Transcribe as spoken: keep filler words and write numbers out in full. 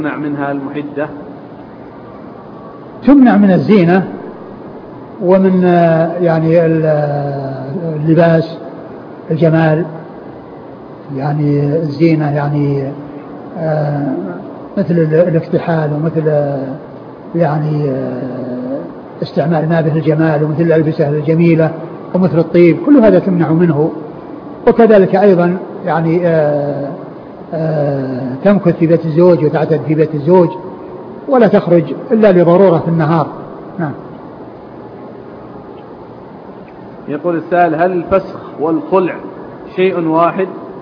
تمنع منها المحدة؟ تمنع من الزينة ومن يعني اللباس الجمال، يعني الزينة يعني مثل الاكتحال ومثل يعني استعمال ما به الجمال ومثل الألبسة الجميلة ومثل الطيب، كل هذا تمنع منه. وكذلك أيضا يعني آآ آآ تمكث في بيت الزوج وتعتد في بيت الزوج ولا تخرج إلا لضرورة في النهار. نعم. يقول السائل: هل الفسخ والخلع شيء واحد؟